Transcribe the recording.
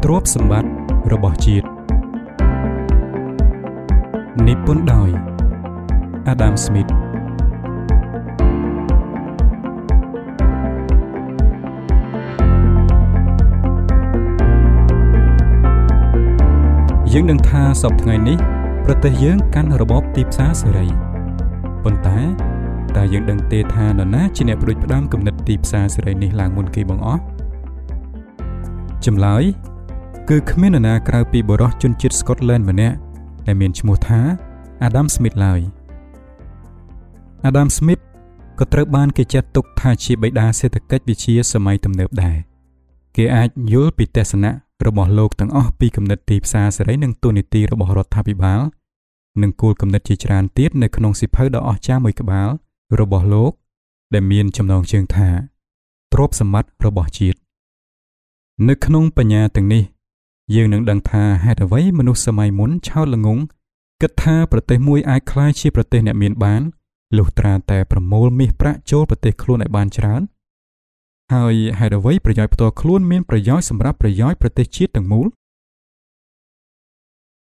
ទ្រព្យសម្បត្តិរបស់ជាតិនិពន្ធដោយ Adam Smith យើងនឹងថាសប្តាហ៍ថ្ងៃនេះប្រទេសយើងកាន់របបទីផ្សារសេរីប៉ុន្តែតើយើងដឹងទេថានរណាជាអ្នកផ្ដួចផ្ដើមគំនិតទីផ្សារសេរីនេះឡើងមុនគេបងអស់ចម្លើយគឺគ្មាននរណាក្រៅពីបុរសជនជាតិស្កុតឡែនម្នាក់ដែលមានឈ្មោះថា Adam Smith ឡើយ Adam Smith ក៏ត្រូវបានគេចាត់ទុកថាជាបិតាសេដ្ឋកិច្ចវិទ្យាសម័យទំនើបដែរគេអាចយល់ពីទស្សនៈរបស់លោកទាំងអស់ពីគំនិតទីផ្សារសេរីនិងទូនីតិរបស់រដ្ឋាភិបាលនិងគោលគំនិតជាច្រើនទៀតនៅក្នុងសៀវភៅដ៏អស្ចារ្យមួយក្បាលរបស់លោកដែលមានចំណងជើងថាទ្រព្យសម្បត្តិរបស់ជាតិនៅក្នុងបញ្ញាទាំងនេះយើងនឹងដឹងថាហេតុអ្វីមនុស្សសម័យមុនឆោតល្ងង់គិតថាប្រទេសមួយអាចក្លាយជាប្រទេសអ្នកមានបានលុះត្រាតែប្រមូលមាសប្រាក់ចូលប្រទេសខ្លួនឲ្យបានច្រើនហើយហេតុអ្វីប្រយោជន៍ផ្ទាល់ខ្លួនមានប្រយោជន៍សម្រាប់ប្រយោជន៍ប្រទេសជាតិទាំងមូល